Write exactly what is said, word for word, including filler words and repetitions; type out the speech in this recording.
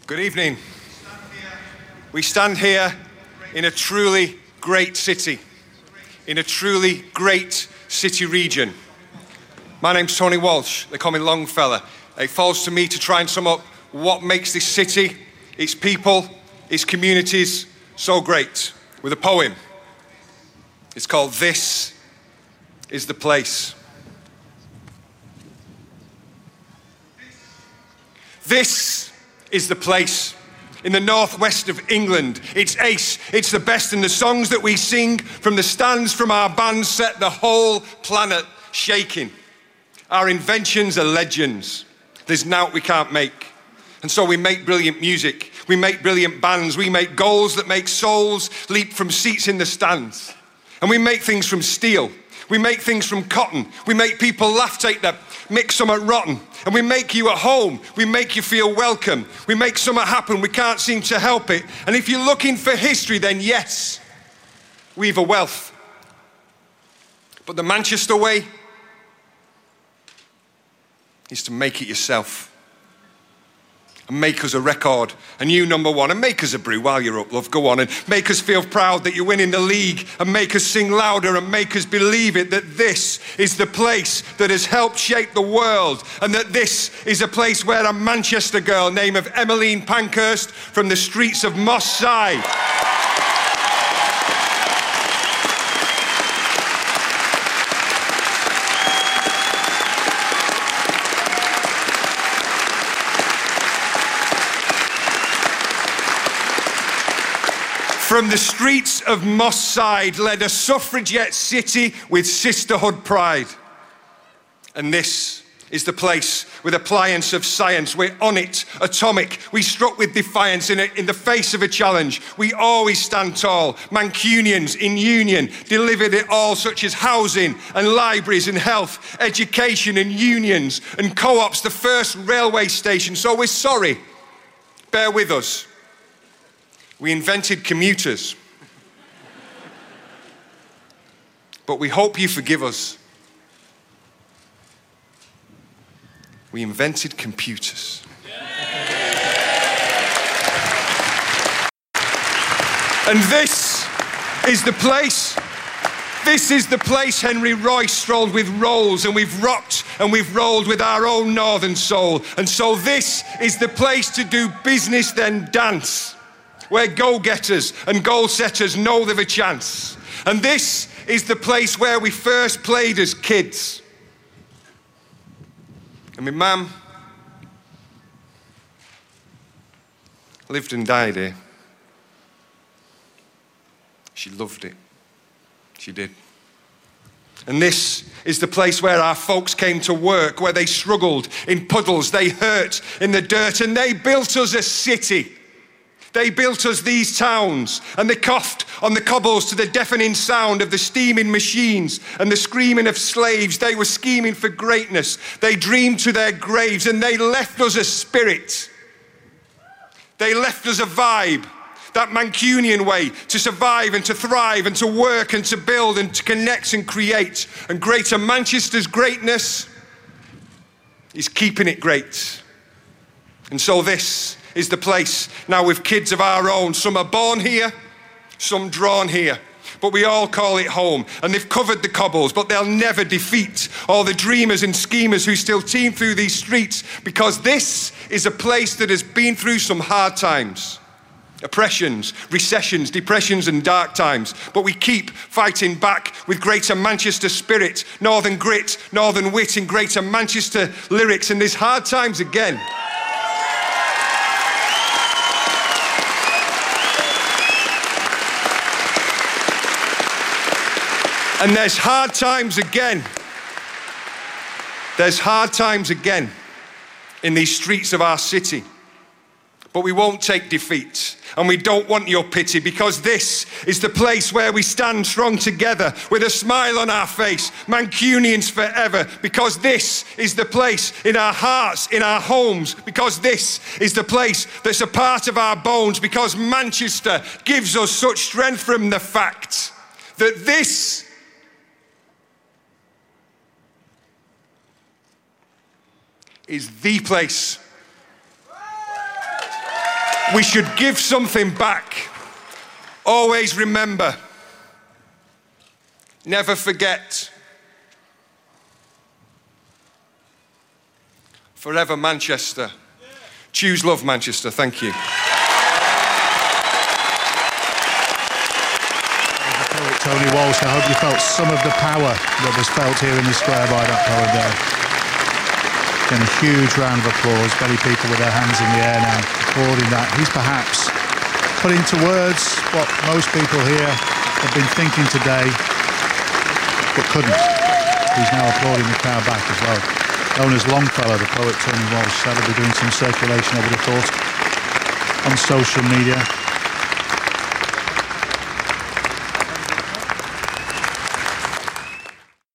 Good evening. We stand here in a truly great city, in a truly great city region. My name's Tony Walsh. They call me Longfella. It falls to me to try and sum up what makes this city, its people, its communities so great with a poem. It's called This is the Place. This is the place in the northwest of England. It's ace, it's the best, and the songs that we sing from the stands from our bands set the whole planet shaking. Our inventions are legends. There's nought we can't make. And so we make brilliant music, we make brilliant bands, we make goals that make souls leap from seats in the stands. And we make things from steel, we make things from cotton, we make people laugh, take that mix something rotten. And we make you at home, we make you feel welcome, we make something happen, we can't seem to help it. And if you're looking for history, then yes, we've a wealth. But the Manchester way is to make it yourself. And make us a record, a new number one, and make us a brew while you're up, love, go on, and make us feel proud that you're winning the league, and make us sing louder, and make us believe it, that this is the place that has helped shape the world, and that this is a place where a Manchester girl named of Emmeline Pankhurst from the streets of Moss Side From the streets of Moss Side led a suffragette city with sisterhood pride. And this is the place with appliance of science. We're on it, atomic. We struck with defiance in, a, in the face of a challenge. We always stand tall. Mancunians in union delivered it all, such as housing and libraries and health, education and unions and co-ops, the first railway station. So we're sorry. Bear with us. We invented commuters. But we hope you forgive us. We invented computers. And this is the place. This is the place Henry Royce strolled with rolls, and we've rocked and we've rolled with our own northern soul. And so this is the place to do business then dance, where go-getters and goal-setters know they've a chance. And this is the place where we first played as kids. And my mum lived and died here. She loved it. She did. And this is the place where our folks came to work, where they struggled in puddles, they hurt in the dirt, and they built us a city. They built us these towns, and they coughed on the cobbles to the deafening sound of the steaming machines and the screaming of slaves. They were scheming for greatness. They dreamed to their graves, and they left us a spirit. They left us a vibe, that Mancunian way to survive and to thrive and to work and to build and to connect and create. And Greater Manchester's greatness is keeping it great. And so this is the place now with kids of our own. Some are born here, some drawn here, but we all call it home. And they've covered the cobbles, but they'll never defeat all the dreamers and schemers who still teem through these streets, because this is a place that has been through some hard times. Oppressions, recessions, depressions and dark times. But we keep fighting back with Greater Manchester spirit, northern grit, northern wit in Greater Manchester lyrics. And there's hard times again. And there's hard times again. There's hard times again in these streets of our city. But we won't take defeat, and we don't want your pity, because this is the place where we stand strong together with a smile on our face, Mancunians forever, because this is the place in our hearts, in our homes, because this is the place that's a part of our bones, because Manchester gives us such strength from the fact that this is the place. We should give something back. Always remember. Never forget. Forever Manchester. Choose love, Manchester. Thank you. Tony Walsh, I hope you felt some of the power that was felt here in the square by that poem there. Again, a huge round of applause. Many people with their hands in the air now applauding that. He's perhaps put into words what most people here have been thinking today, but couldn't. He's now applauding the crowd back as well. Known as Longfellow, the poet Tony Walsh, that'll be doing some circulation, I would have thought, on social media.